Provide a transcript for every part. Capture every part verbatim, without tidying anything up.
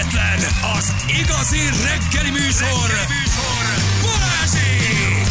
egyetlen, az igazi reggeli műsor, reggeli műsor. Balázsék!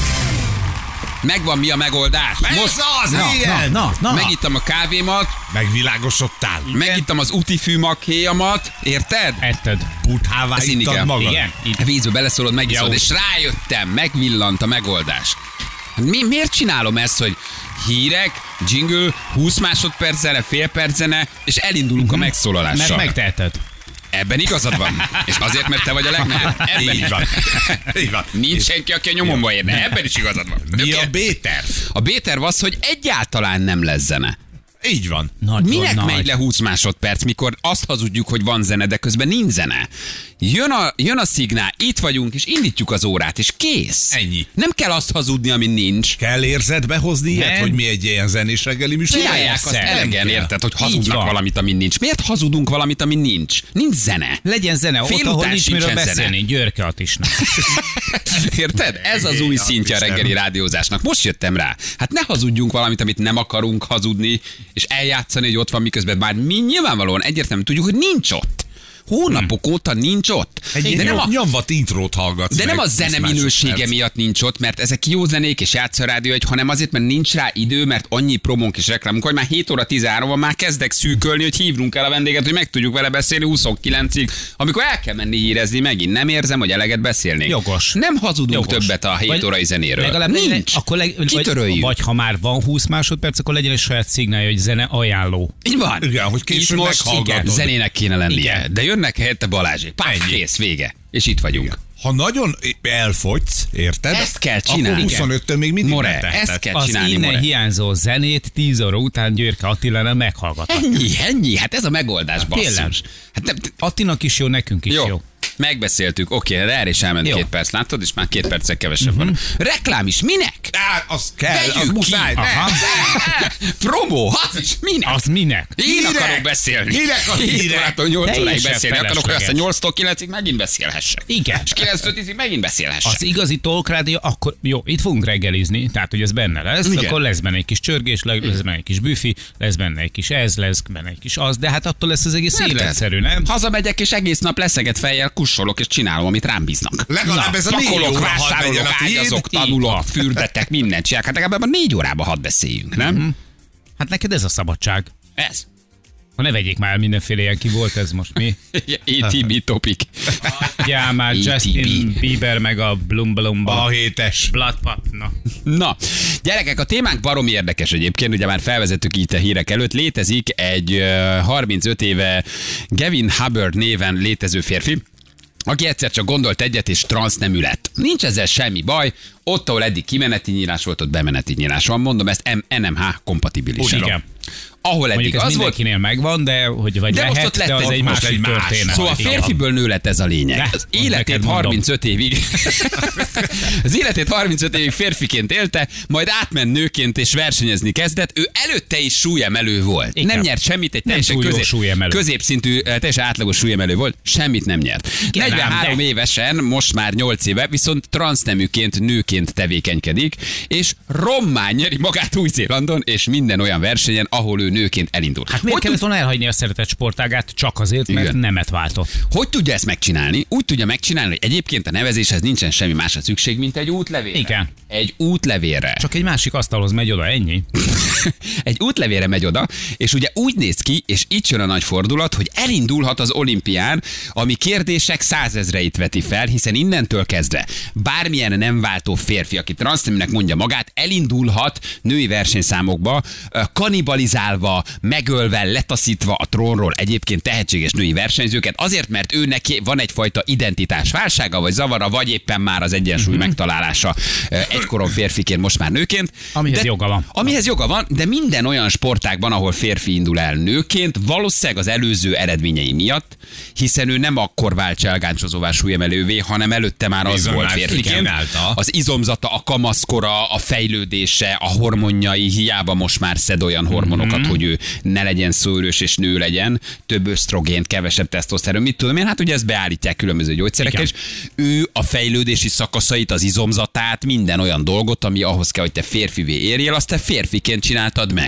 Megvan mi a megoldás? Ez Most az, na, igen. na, Na, na. Megittam a kávémat, Megvilágosodtál. megittam az útifű maghéjamat, érted? Etted. Buthává Ezt inni ittad kell. magad. Igen. A vízbe beleszólod, megiszod, Jó. és rájöttem, megvillant a megoldás. Mi, miért csinálom ezt, hogy hírek, jingle, húsz másodperc zene, fél perc zene, és elindulunk a megszólalással. Mert megteheted. Ebben igazad van. És azért, mert te vagy a legnagyobb. Ebben Így is. van. Így van. Nincs senki, aki a nyomomba érne. Ebben is igazad van. Mi Oké. a B-terv? A B-terv az, hogy egyáltalán nem lesz zene. Így van. Nagyon Minek nagy. megy le húsz másodperc, mikor azt hazudjuk, hogy van zene, de közben nincs zene? Jön a, jön a szignál, itt vagyunk, és indítjuk az órát, és kész. Ennyi. Nem kell azt hazudni, ami nincs. Kell érzed behozni ilyet, Nem. hogy mi egy ilyen zenés reggeli műsor? Csinálják azt Persze, elegen, nem kell. érted, hogy Így hazudnak van. valamit, ami nincs. Miért hazudunk valamit, ami nincs? Nincs zene. Legyen zene ott, Fél ahol után nincs miről sincsen zene. beszélni. Györke Attisnak. Érted? Ez az új szintje a reggeli rádiózásnak. Most jöttem rá. Hát ne hazudjunk valamit, amit nem akarunk hazudni, és eljátszani, hogy ott van, miközben már mi nyilvánvalóan egyértelműen tudjuk, hogy nincs ott. Hónapok óta nincs ott. Egy De nem a, nyomvat intrót hallgatsz de nem meg, a zene húsz minősége másodperc. miatt nincs ott, mert ezek jó zenék és játsz a rádió egy, hanem azért, mert nincs rá idő, mert annyi promónk és reklámunk, hogy már hét óra tizenhárom van, már kezdek szűkölni, hogy hívnunk el a vendéget, hogy meg tudjuk vele beszélni huszonkilencig, amikor el kell menni hírezni megint. Nem érzem, hogy eleget beszélnék. Jogos. Nem hazudunk Jogos. többet a hét Vagy órai zenéről. Legalább nincs. legyen- akkor leg, vagy, Kitöröljük. vagy ha már van húsz másodperc, akkor legyen egy saját szignálja, hogy zene ajánló. Így van. Igen, hogy Itt később most meghallgatod. zenének kéne lennie. Igen. De jönnek helyette Balázsék. Pár, kész, vége. És itt vagyunk. Ha nagyon elfogysz, érted? Ezt kell csinálni. Akkor huszonöttől még mindig More, megteheted. ezt kell Az csinálni, innen More. hiányzó zenét tíz óra után Györke Attilánál meghallgathat. Ennyi, ennyi. Hát ez a megoldás, Tényleg. basszus. Hát nem, Attinak is jó, nekünk is jó. jó. Megbeszéltük, oké, erre is elment Jó. két perc, látod, és már két percek kevesebb van. Reklám is, minek? Á, az kell, Vegyük az ki. muszáj. Ne, Aha. ne. Promó, az is minek? Az minek? Én Minek? akarok beszélni. Minek a hét minek? órától nyolc óráig Teljesen beszélni. Akarok, hogy azt a felesleges. nyolctól kilencig megint beszélhessek. Igen. És kilenctől tízig megint beszélhessek. Az igazi talk rádió, akkor jó, itt fogunk reggelizni, tehát hogy ez benne lesz, Igen. akkor lesz benne egy kis csörgés, lesz benne egy kis büfi, lesz benne egy kis ez, lesz benne egy kis az, de hát attól lesz az egész Érted? életszerű, nem? Hazamegyek, és egész nap leszeget fejjel kussolok, és csinálom, amit rám bíznak. Legalább Na, ez a négy Pakolok, óra hadd legyen vásárolok, a tiéd. ágyazok, tanulok, fürdetek, mindent csinálok. Hát legalább a négy órában hadd beszéljünk, nem? Hát neked ez a szabadság. Ez. Ha ne vegyék már mindenféle ilyen, ki volt ez most, mi? á té bé topic. Ja, már á té bé. Justin Bieber meg a Blum Blumba. A hétes. Blood Pop, na. Na, gyerekek, a témánk baromi érdekes egyébként, ugye már felvezettük itt a hírek előtt. Létezik egy ö, harmincöt éve Gavin Hubbard néven létező férfi, aki egyszer csak gondolt egyet, és transznemű lett. Nincs ezzel semmi baj, ott, ahol eddig kimeneti nyílás volt, ott bemeneti nyílás van. Mondom, ezt en em há kompatibilis. Igen. Ahol eddig Mondjuk ez az volt, mindenkinél megvan, de hogy vagy De most lehet, ott lett de egy- az egy most másik egy más. történet. Szóval a Igen. férfiből nő lett ez a lényeg. Ne, Az azt életét neked mondom. harmincöt évig az életét harmincöt évig férfiként élte, majd átment nőként és versenyezni kezdett. Ő előtte is súlyemelő volt. Igen. Nem nyert semmit, egy Nem teljesen túl jó közép, súlyemelő. középszintű, eh, teljesen átlagos súlyemelő volt, semmit nem nyert. Igen, negyvenhárom ám, de- évesen, most már nyolc éve, viszont transzneműként, nőként tevékenykedik, és rommán nyeri magát Új-Zélandon, és minden olyan versenyen, ahol ő nőként elindul. Hát miért Hogy kellett volna elhagyni a szeretett sportágát csak azért, mert Igen. nemet váltott? Hogy tudja ezt megcsinálni? Úgy tudja megcsinálni, hogy egyébként a nevezéshez nincsen semmi másra szükség, mint egy útlevélre. Igen. Egy útlevélre. Csak egy másik asztalhoz megy oda, ennyi. Egy útlevélre megy oda, és ugye úgy néz ki, és itt jön a nagy fordulat, hogy elindulhat az olimpián, ami kérdések százezreit veti fel, hiszen innentől kezdve bármilyen nem váltó férfi, aki transzneműnek mondja magát, elindulhat női versenyszámokba, kanibalizálva, megölve, letaszítva a trónról egyébként tehetséges női versenyzőket, azért, mert ő neki van egyfajta identitásválsága, vagy zavara, vagy éppen már az egyensúly megtalálása egykoron férfiként, most már nőként. Amihez De- joga van. Amihez joga van, de minden olyan sportágban, ahol férfi indul el nőként, valószínűleg az előző eredményei miatt, hiszen ő nem akkor vált cselgáncsozóvá súlyemelővé, hanem előtte már az Bizony, volt már férfiként. csinálta. Az izomzata, a kamaszkora, a fejlődése, a hormonjai, hiába most már szed olyan hormonokat, mm-hmm. hogy ő ne legyen szőrös és nő legyen, több ösztrogént, kevesebb tesztoszteron, mit tudom én, hát ugye ezt beállítják különböző gyógyszerekkel, és ő a fejlődési szakaszait, az izomzatát, minden olyan dolgot, ami ahhoz kell, hogy te férfivé érjél, azt te férfiként csináltad meg.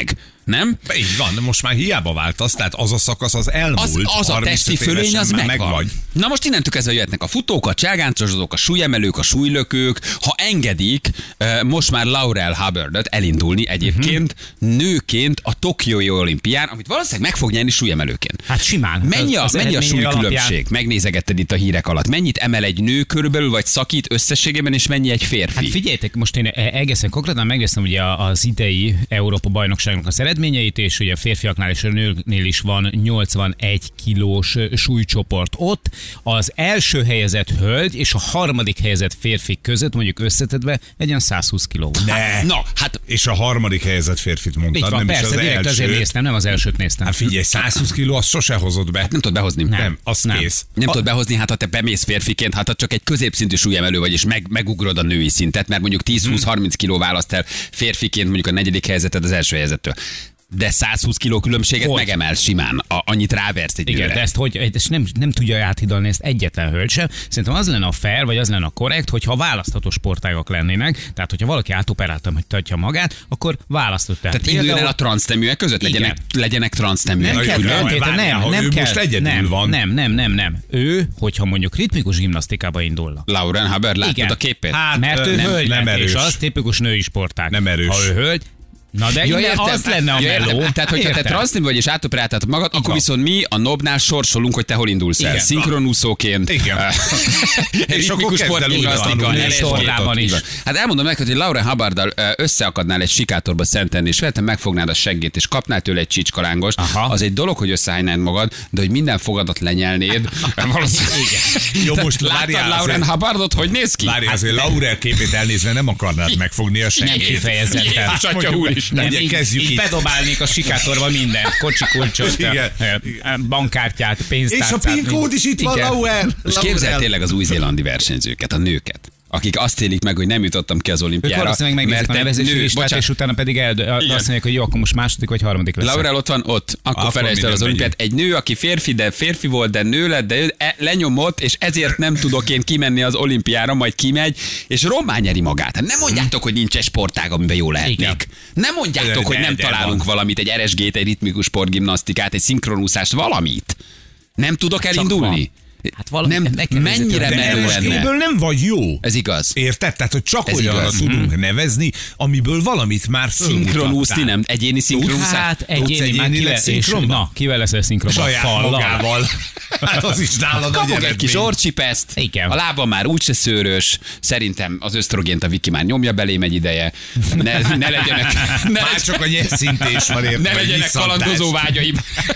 Nem? Így van, de most már hiába váltasz, tehát az a szakasz az elmúlt. Az, az a testi fölöny, az megvan. Meg Na most innentől kezdve jöhetnek a futók, a cságáncosodók, a súlyemelők, a súlylökők. Ha engedik, most már Laurel Hubbardot elindulni egyébként uh-huh. nőként a Tokiói olimpián, amit valószínűleg meg fog nyerni súlyemelőként. Hát simán. Mennyi a, az mennyi a súlykülönbség? alapján... Megnézegetted itt a hírek alatt. Mennyit emel egy nő körülbelül, vagy szakít összességében, és mennyi egy férfi? Hát figyeljetek, most én egészen konkrétan megnéztem ugye az idei Európa bajnokságnak az eredményeit, és ugye a férfiaknál és a nőknél is van nyolcvanegy kilós súlycsoport ott. Az első helyezett hölgy és a harmadik helyezett férfi között mondjuk összetetve egy olyan száz húsz kiló. Ne. Na, hát És a harmadik helyezett férfit mondtad, így van, nem persze, is az direkt első. azért néztem, nem az elsőt néztem. Hát figyelj, száz húsz kiló, azt sose hozott be. nem tudod behozni. Nem, Nem, az Nem. kész. nem tudod behozni, hát ha te bemész férfiként, hát ha csak egy középszintű súlyemelő vagy, és meg, megugrod a női szintet, mert mondjuk tíz húsz harminc kiló választ el férfiként mondjuk a negyedik helyzeted az első helyzettől. De száz húsz kiló különbséget Hogy? megemel simán, a, annyit ráversz egy Igen, nőre. de ezt, hogy, ezt nem, nem tudja áthidalni ezt egyetlen hölgy sem. Szerintem az lenne a fair, vagy az lenne a korrekt, hogyha választható sportágak lennének. Tehát, hogyha valaki átoperálta, hogy tartja magát, akkor választott. Tehát induljon el a transzneműek között, legyenek, legyenek transzneműek. Nem kell külön. feltétlenül, Várjál, nem, ha nem ő kell. most egyedül nem, van. Nem, nem, nem, nem. Ő, hogyha mondjuk ritmikus gimnasztikába indulna. Lauren Hubbard, láttad Igen. a képét? Hát, Mert ő nem- hölgy nem lett, és erős. az tipikus női sportág. Nem erős. Ha ő hölgy, na de Ja, ja, értem. az lenne a Ja, értem. meló. Tehát, hogyha te Értem. transznemű vagy és átoperáltad magad, akkor van. viszont mi a nobnál sorsolunk, hogy te hol indulsz el. Igen. Szinkronúszóként. Igen. És akkor Ritmikus kezd el sportgimnasztika, úgy tanulni. er es gé-tok, Tornában így is. van. Hát elmondom meg, hogy Lauren Hubbarddal ö, összeakadnál egy sikátorba Szentendrén, és vettem megfognád a seggét, és kapnál tőle egy csicskalángost. Aha. Az egy dolog, hogy összehánynád magad, de hogy minden fogadat lenyelnéd. Valószínűleg. Jó, most Láttad várjál Lauren azért. Hubbardot, hogy néz ki? Várjál, azért Laurel képét elnézve nem akarnád megfogni a Nem segét. kifejezetten. Jézus atya Mondjuk, úristen. Ugye, így, kezdjük így itt. bedobálnék a sikátorba minden, kocsi kulcsot, Igen. bankkártyát, És pénztárcát. a PIN kód is itt van, Igen. Laurel. És képzeld tényleg az új-zélandi versenyzőket, a nőket, akik azt élik meg, hogy nem jutottam ki az Ők olimpiára. valószínűleg megnézik a egy nevezési nő- listát, bocsánat, és utána pedig el, azt mondják, hogy jó, akkor most második vagy harmadik lesz. Laurel ott van, ott. Akkor, Akkor felejtsd el mi az nem olimpiát. Egy nő, aki férfi, de férfi volt, de nő lett, de ő e- lenyomott, és ezért nem tudok én kimenni az olimpiára, majd kimegy, és rommá nyeri magát. Hát nem mondjátok, hogy nincs egy sportág, amiben jó lehetnék. Igen. Nem mondjátok, De- hogy de- nem de találunk van. valamit, egy er es gét, egy ritmikus sportgimnasztikát, egy szinkronúszást, valamit. Nem tudok elindulni? Hát valami- nem, meg kell mennyire De menő lenne. er es géből nem vagy jó. Ez igaz. Érted? Tehát, hogy csak Ez olyanra igaz. tudunk nevezni, amiből valamit már Szinkronúszni, fölmutattál. nem? Egyéni szinkronúszás? Hát Tudsz egyéni, már egyénileg kivel, és, szinkronba? na, kivel leszel szinkronban? Saját Fallal. magával. Hát az is nálad nagy Kapok egy eredmény. kis orcsipeszt, Igen. a lábam már úgyse szőrös, szerintem az ösztrogént a Viki már nyomja belém egy ideje, ne, ne legyenek, ne, Már csak a nyerszintés van érte. ne vagy legyenek visszantás. kalandozó vágyaim.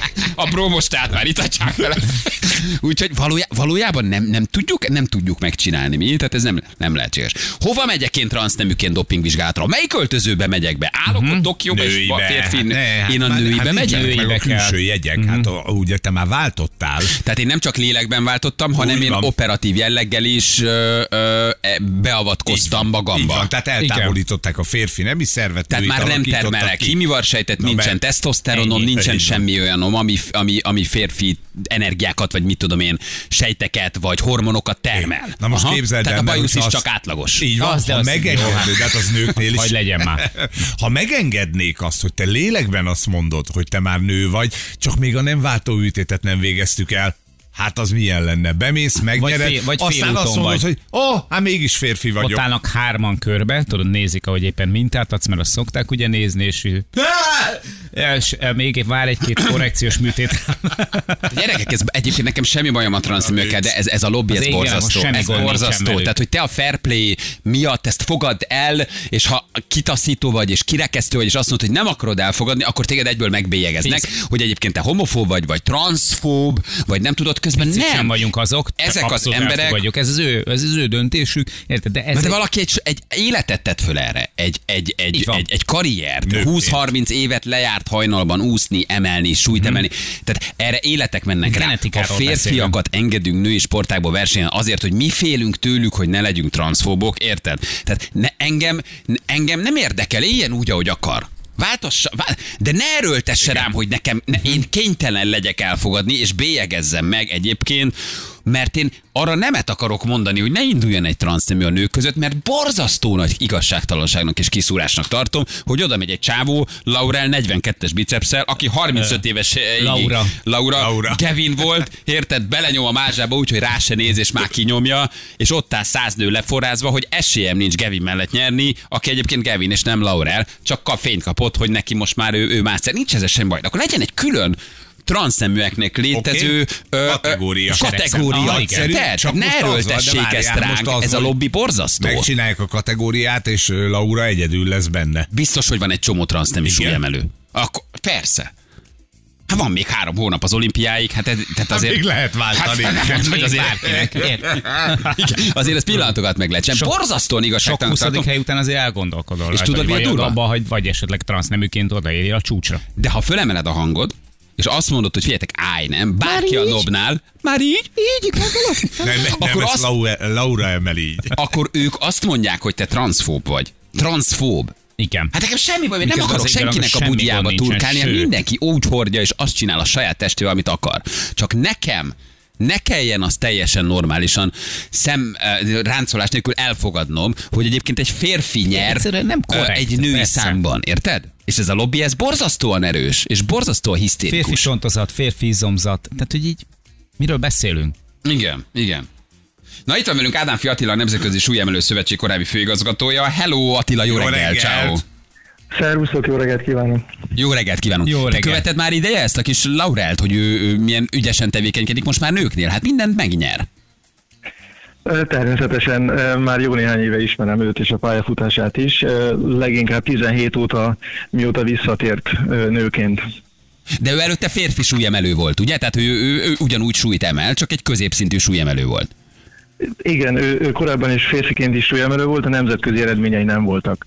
A prómostát már itatják vele. Úgyhogy valójá, valójában nem, nem, tudjuk, nem tudjuk megcsinálni mi, tehát ez nem, nem lehetséges. Hova megyek én transzneműként dopingvizsgálatra? Melyik öltözőbe megyek be? Állok ott Tokióba, és Nőibe. férfi, Ne, hát én a már- nőibe hát megyek? nincsenek meg a Nőibe kell. külső jegyek. Hát a- ugye te már váltottál. Tehát én nem csak lélekben váltottam, hanem Úgy én van. operatív jelleggel is ö, ö, e, beavatkoztam Így magamba. van, tehát eltávolították a férfi nemi szervet. Tehát nőit már nem alakítottak termelek ki. himivarsejtet, Na, nincsen mert- tesztoszteronom, Ennyi. nincsen Így van. semmi olyanom, ami, ami, ami férfi energiákat, vagy mit tudom én, sejteket, vagy hormonokat termel. Na most képzeld Tehát el, a mert bajusz is hogyha csak átlagos. Így van, Az, de ha az- megengednéd, de hát az nőknél is. Hogy legyen már. Ha megengednék azt, hogy te lélekben azt mondod, hogy te már nő vagy, csak még a nem váltóütétet nem végeztük el, hát az milyen lenne? Bemész, megnyered, fél- vagy aztán félúton azt mondod, vagy. hogy ó, oh, hát mégis férfi Ott vagyok. állnak hárman körbe, tudod, nézik, ahogy éppen mintát adsz, mert azt szokták ugye nézni, és, és még vár egy-két korrekciós műtét. Gyerekek, ez egyébként nekem semmi bajom a transzneműekkel, de ez, ez a lobby, Az ez igen, borzasztó. most semmi Ez gond nincsen borzasztó. velük. Tehát, hogy te a fair play miatt ezt fogad el, és ha kitaszító vagy, és kirekesztő vagy, és azt mondod, hogy nem akarod elfogadni, akkor téged egyből megbélyegeznek, Tíz. hogy egyébként te homofób vagy, vagy transzfób, vagy nem tudod, közben Nem nem. vagyunk azok, Ezek az abszolút emberek- elfogadjuk. Ez az ő, ez az ő döntésük, érted? De ez Mert egy- de valaki egy, egy életet tett föl erre, egy, egy, egy, Így van. egy, egy karriert, Nőként. húsz-harminc évet lejárt hajnalban úszni, emelni, súlyt emelni. Tehát erre életek mennek rá. Ha Genetikáról férfiakat engedünk női sportákba versenyen azért, hogy mi félünk tőlük, hogy ne legyünk transzfóbok, érted? Tehát ne, engem, engem nem érdekel, éljen úgy, ahogy akar. Váltassa, vál... de ne erőltesse rám, hogy nekem, ne, én kénytelen legyek elfogadni, és bélyegezzem meg egyébként, mert én arra nemet akarok mondani, hogy ne induljon egy transznemű a nők között, mert borzasztó nagy igazságtalanságnak és kiszúrásnak tartom, hogy oda megy egy csávó, Laurel negyvenkettes bicepssel, aki harmincöt éves Laura. Laura, Laura. Kevin volt, érted, belenyom a mázsába úgy, hogy rá se néz, és már kinyomja, és ott áll száz nő leforrázva, hogy esélyem nincs Gavin mellett nyerni, aki egyébként Gavin és nem Laurel, csak kap fényt kapott, hogy neki most már ő, ő mászer. Nincs ez sem baj. Akkor legyen egy külön transzneműeknek létező okay. ö, kategória. kategória. Ah, Egyszerű, igen. csak ne most az van, erőltessék de ezt várjál, ránk, most az ez a van, lobby borzasztó. Megcsinálják a kategóriát, és ö, Laura egyedül lesz benne. Biztos, hogy van egy csomó transznemű Igen. súlyemelő. Akkor persze. Hát van még három hónap az olimpiáig, hát ez, tehát azért... Még lehet váltani. Hát, hát, hogy azért, Bárkinek. Érted? igen, azért ez pillanatokat meg lehet. Sem Sok- borzasztóan Sok igazságtalan huszadik tartom. hely után azért elgondolkodol. És rajta, tudod, hogy mi a vagy durva? abba, hogy vagy esetleg transzneműként odaérjél a csúcsra. De ha fölemeled a hangod, és azt mondod, hogy figyeljetek, állj, nem, bárki a nobnál, már így, így, Nem, nem, akkor, ezt azt, Laura, Laura emeli így. akkor ők azt mondják, hogy te transzfób vagy. Transzfób. Igen. Hát nekem semmi baj, mert nem Miközben akarok az egyben senkinek a semmi budiába gond nincsen, turkálni, hanem sőt. mindenki úgy hordja, és azt csinál a saját testével, amit akar. Csak nekem ne kelljen azt teljesen normálisan szem uh, ráncolás nélkül elfogadnom, hogy egyébként egy férfi nyer Egyszerűen nem ö, korrekt, egy női persze. számban, érted? És ez a lobby, ez borzasztóan erős, és borzasztóan Férfi hisztérikus. csontozat, férfi izomzat. Tehát, hogy így miről beszélünk? Igen, igen. Na itt van velünk Ádám Attila, a Nemzetközi Súlyemelő Szövetség korábbi főigazgatója. Hello Attila, jó, Jó reggel, reggelt. ciao. Szervusztok, jó reggelt kívánok! Jó reggelt kívánunk. Jó Te reggelt. követed már ideje ezt a kis Laurelt, hogy ő, ő milyen ügyesen tevékenykedik most már nőknél? Hát mindent megnyer. Ö, Természetesen ö, már jó néhány éve ismerem őt és a pályafutását is, ö, leginkább tizenhét óta, mióta visszatért ö, nőként. De ő előtte férfi súlyemelő volt, ugye? Tehát ő, ő, ő ugyanúgy súlyt emel, csak egy középszintű súlyemelő volt. Igen, ő, ő korábban is férfiként is súlyemelő volt, a nemzetközi eredményei nem voltak.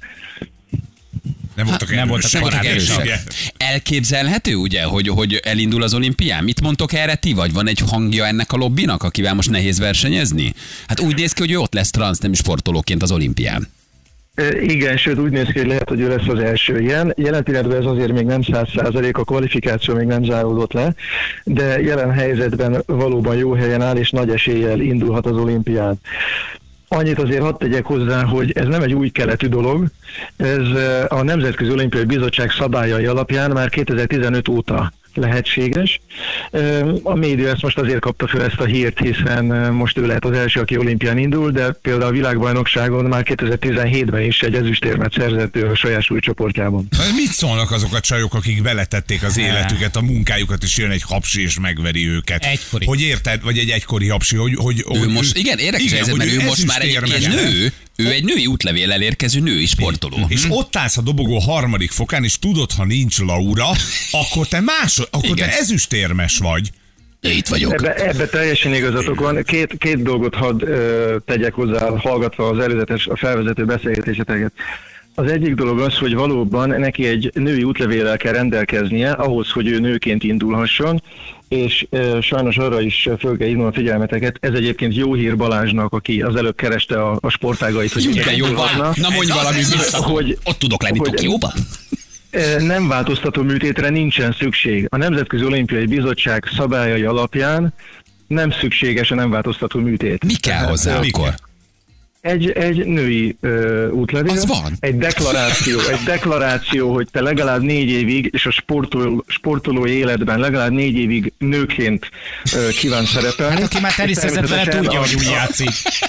Nem voltak nem voltak erősek. korábbi Erősek. Igen. Elképzelhető, ugye, hogy, hogy elindul az olimpián? Mit mondtok erre ti? Vagy van egy hangja ennek a lobbinak, akivel most nehéz versenyezni? Hát úgy néz ki, hogy ő ott lesz transznemű sportolóként az olimpián. Ö, Igen, sőt úgy néz ki, hogy lehet, hogy ő lesz az első ilyen. Jelen pillanatban ez azért még nem száz százalék, a kvalifikáció még nem záródott le, de jelen helyzetben valóban jó helyen áll, és nagy eséllyel indulhat az olimpián. Annyit azért hadd tegyek hozzá, hogy ez nem egy új keletű dolog, ez eh, a Nemzetközi Olimpiai Bizottság szabályai alapján már kétezer-tizenöt óta lehetséges. Eh, A média ezt most azért kapta fel ezt a hírt, hiszen eh, most ő lehet az első, aki olimpián indul, de például a világbajnokságon már kétezer-tizenhétben is egy ezüstérmet szerzett ő a saját súlycsoportjában. Mit szólnak azok a csajok, akik beletették az életüket, a munkájukat, és jön egy hapsi és megveri őket? Egykori. Hogy érted? Vagy egy egykori hapsi, hogy... hogy, Ő hogy most, igen, érdekes igen, helyzet, hogy mert ő most már ezüstérmes egyébként lett. nő, ő egy női útlevéllel érkező női sportoló. És ott állsz a dobogó harmadik fokán, és tudod, ha nincs Laura, akkor te más, akkor Igen. te ezüstérmes vagy. Itt vagyok. Ebbe, ebbe teljesen igazatok van. Két, két dolgot hadd ö, tegyek hozzá, hallgatva az előzetes, a felvezető beszélgetéseteket. Az egyik dolog az, hogy valóban neki egy női útlevéllel kell rendelkeznie ahhoz, hogy ő nőként indulhasson, és e, sajnos arra is föl kell hívnom a figyelmeteket, ez egyébként jó hír Balázsnak, aki az előbb kereste a, a sportágait, hogy Úgy, de jó van. Na mondj Ez az, valami ez az, vissza. hogy- Ott tudok lenni hogy- Tokióban? E, nem változtató műtétre nincsen szükség. A Nemzetközi Olimpiai Bizottság szabályai alapján nem szükséges a nem változtató műtét. Mi kell hozzá Tehát, akkor? Egy, egy női ö, útlevél, Az van. egy deklaráció, egy deklaráció, hogy te legalább négy évig, és a sportoló, sportoló életben legalább négy évig nőként ö, kíván szerepelni. Hát aki már teniszezett vele, Természetesen tudja, a- hogy úgy játszik.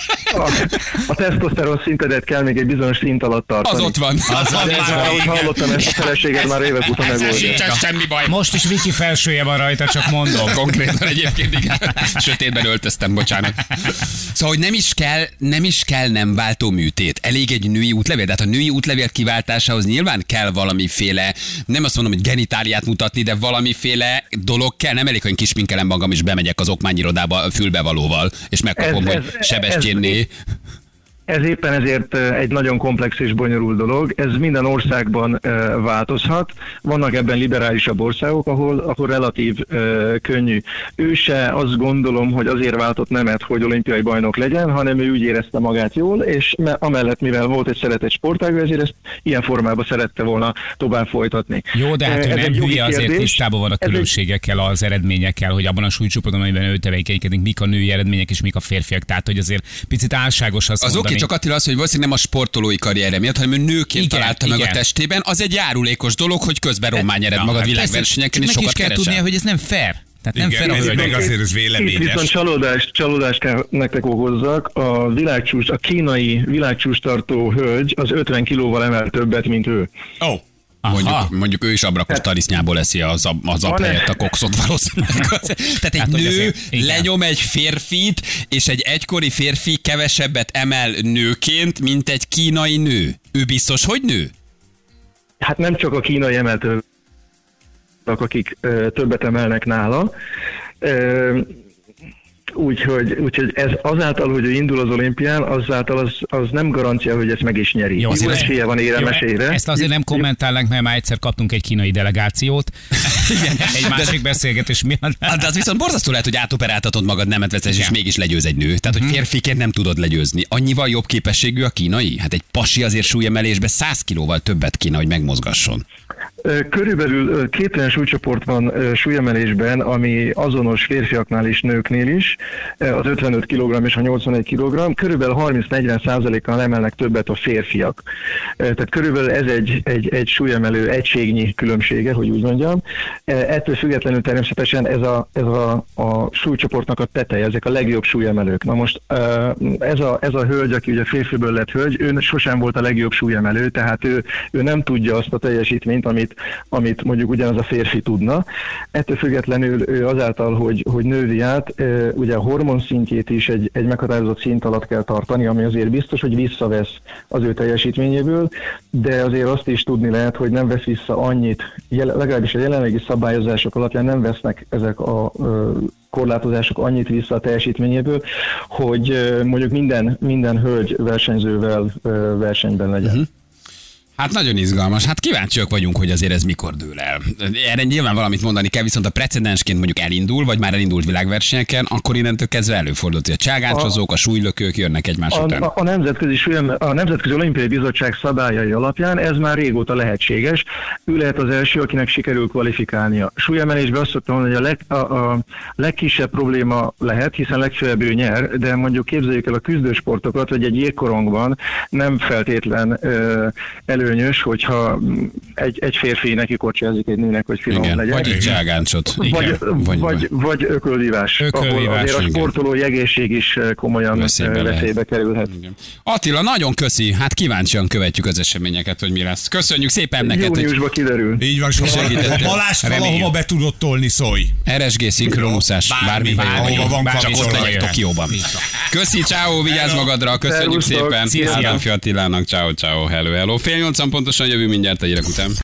A, a tesztoszteron szintedet kell még egy bizonyos szint alatt tartani. Az ott van. Az van. De már, ahogy hallottam, ezt a feleséged már évek óta megoldja. Sincsen semmi baj. Most is Viki felsője van rajta, csak mondom. Konkrétan egyébként igen. Sötétben öltöztem, bocsánat. Szóval, hogy nem is kell, nem is kell nem váltó műtét. Elég egy női útlevél. Tehát a női útlevél kiváltásához nyilván kell valamiféle, nem azt mondom, hogy genitáliát mutatni, de valamiféle dolog kell. Nem elég, hogy kisminkelem magam, és bemegyek az okmányirodába fülbevalóval, és megkapom, Ez- hogy ez- Sebestyénné. Ez éppen ezért egy nagyon komplex és bonyolult dolog. Ez minden országban változhat. Vannak ebben liberálisabb országok, ahol, ahol relatív könnyű. Ő se azt gondolom, hogy azért váltott nemet, hogy olimpiai bajnok legyen, hanem ő úgy érezte magát jól, és amellett, mivel volt egy szeretett sportág, ezért ezt ilyen formában szerette volna tovább folytatni. Jó, de hát ő nem hülye, azért tisztában van a különbségekkel, az eredményekkel, hogy abban a súlycsoportban, amiben ő tevékenykedik, mik a női eredmények és mik a férfiak. Tehát, hogy azért picit álságos azt az mondani. Oké, csak Attila az, hogy valószínűleg nem a sportolói karrierje miatt, hanem ő nőként igen, találta igen. meg a testében. Az egy járulékos dolog, hogy közben rommá nyered magad hát világversenyeken, és sokat keresel. Meg is kell tudnia, hogy ez nem fair. Tehát igen, nem fel, meg azért ez véleményes. Itt viszont csalódást, csalódást kell nektek okozzak. A világcsúcs, a kínai világcsúcs tartó hölgy az ötven kilóval emel többet, mint ő. Ó. Oh. Mondjuk, mondjuk ő is abrakos tarisznyából eszi az, az ap helyett a kokszot valószínűleg. Tehát egy hát, nő azért, lenyom egy férfit, és egy egykori férfi kevesebbet emel nőként, mint egy kínai nő. Ő biztos, hogy nő? Hát nem csak a kínai emeltők, akik ö, többet emelnek nála. Ö, Úgyhogy, úgyhogy ez azáltal, hogy ő indul az olimpián, azáltal az, az nem garancia, hogy ezt meg is nyeri. Jó, jó esélye van éremesélyre. Ezt azért nem kommentálnánk, mert már egyszer kaptunk egy kínai delegációt. Igen, egy másik beszélgetés miatt. De az viszont borzasztó lehet, hogy átoperáltatod magad nemet veszes, és mégis legyőz egy nő. Tehát, hogy férfiként nem tudod legyőzni. Annyival jobb képességű a kínai? Hát egy pasi azért súlyemelésbe száz kilóval többet kéne, hogy megmozgasson. Körülbelül két olyan súlycsoport van súlyemelésben, ami azonos férfiaknál és nőknél is, az ötvenöt kilogramm és a nyolcvanegy kilogramm, körülbelül harminc-negyven százalékkal emelnek többet a férfiak. Tehát körülbelül ez egy, egy, egy súlyemelő egységnyi különbsége, hogy úgy mondjam. Ettől függetlenül természetesen ez a, ez a, a súlycsoportnak a teteje, ezek a legjobb súlyemelők. Na most ez a, ez a hölgy, aki ugye férfiből lett hölgy, ő sosem volt a legjobb súlyemelő, tehát ő, ő nem tudja azt a teljesítményt, amit amit mondjuk ugyanaz a férfi tudna. Ettől függetlenül ő azáltal, hogy, hogy nővi át, ugye a hormonszintjét is egy, egy meghatározott szint alatt kell tartani, ami azért biztos, hogy visszavesz az ő teljesítményéből, de azért azt is tudni lehet, hogy nem vesz vissza annyit, legalábbis a jelenlegi szabályozások alapján nem vesznek ezek a korlátozások annyit vissza a teljesítményéből, hogy mondjuk minden, minden hölgy versenyzővel versenyben legyen. Uh-huh. Hát nagyon izgalmas. Hát kíváncsiak vagyunk, hogy azért ez mikor dől el. Erre nyilván valamit mondani kell, viszont a precedensként mondjuk elindul, vagy már elindult világversenyeken, akkor innentől kezdve előfordult, hogy a cságáncsozók, a súlylökők jönnek egymás a, után. A, a, nemzetközi, a Nemzetközi Olimpiai Bizottság szabályai alapján ez már régóta lehetséges. Ő lehet az első, akinek sikerül kvalifikálnia. Súlyemelésben azt szoktam mondani, hogy a, leg, a, a legkisebb probléma lehet, hiszen legfeljebb ő nyer, de mondjuk képzeljük el a küzdősportokat, hogy egy jégkorongban nem feltétlen ö, előnyös, hogyha egy, egy férfi neki kocsiázik egy nőnek, hogy finom igen, legyen. Vagy egy cságáncot. Vagy, vagy, vagy, vagy ököldívás, ököldívás, ahol azért a sportolói egészség is komolyan veszélybe, veszélybe kerülhet. Igen. Attila, nagyon köszi, hát kíváncsian követjük az eseményeket, hogy mi lesz. Köszönjük szépen neked. Júniusban kiderül. Így van, ha Balást valahova be tudod tolni, szólj. er es gé szinkronuszás, bármi, bármi, ahova van, csak ott legyek Tokióban. Köszi, ciao, vigyázz magadra, köszönjük szépen. Ádám Attilának, ciao, ciao, hello, hello. Fél nyolcan pontosan jövő mindjárt a hírek után.